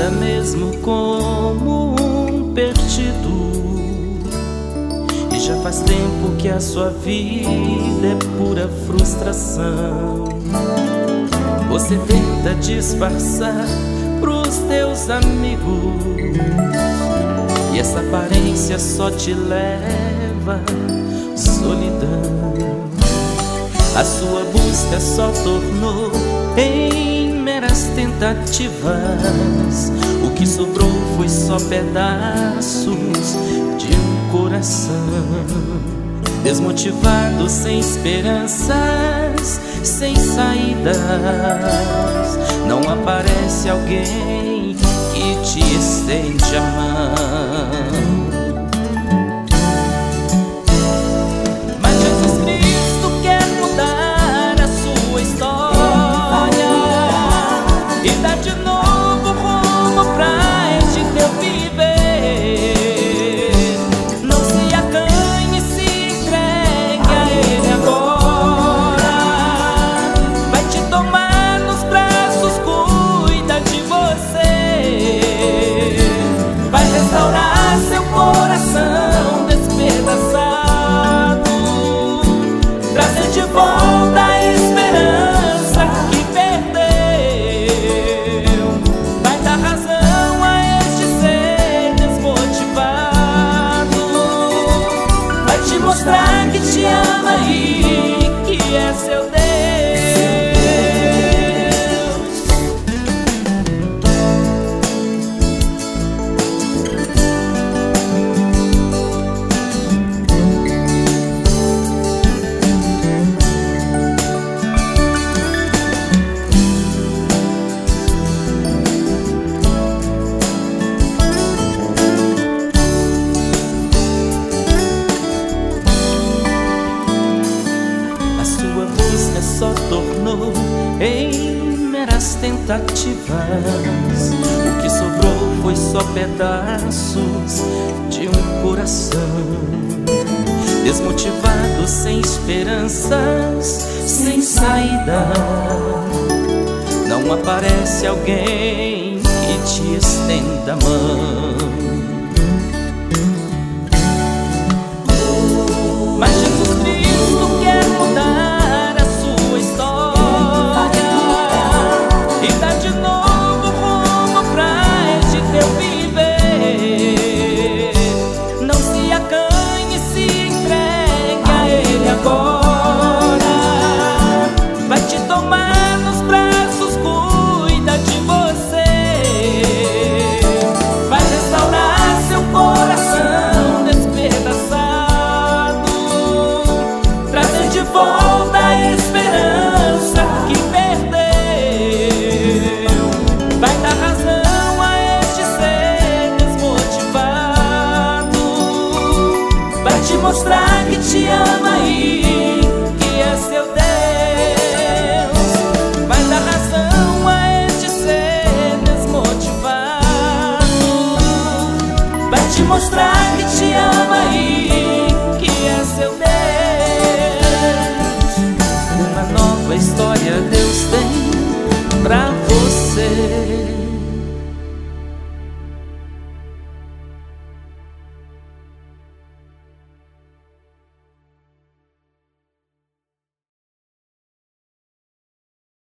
anda mesmo como um perdido, e já faz tempo que a sua vida é pura frustração. Você tenta disfarçar pros teus amigos, e essa aparência só te leva à solidão. A sua busca só tornou em meras tentativas. O que sobrou foi só pedaços de um coração. Desmotivado, sem esperanças, sem saídas, não aparece alguém que te estende a mão. Mas Jesus Cristo quer mudar a sua história e dar de novo rumo pra este teu viver. Não se acanhe, se entregue a Ele agora. Vai te tomar nos braços, cuida de você. Vai restaurar seu coração despedaçado, trazer de volta a esperança que perdeu. Vai dar razão a este ser desmotivado. Vai te mostrar que te ama e que é seu Deus. Só tornou em meras tentativas. O que sobrou foi só pedaços de um coração. Desmotivado, sem esperanças, sem saída, não aparece alguém que te estenda a mão. Mas Jesus Cristo quer mudar agora. Vai te tomar nos braços, cuida de você. Vai restaurar seu coração despedaçado, trazer de volta a esperança que perdeu. Vai dar razão a este ser desmotivado. Vai te mostrar que te ama e que é seu Deus. Vai dar razão a este ser desmotivado. Vai te mostrar que te ama e que é seu Deus. Uma nova história Deus tem pra você.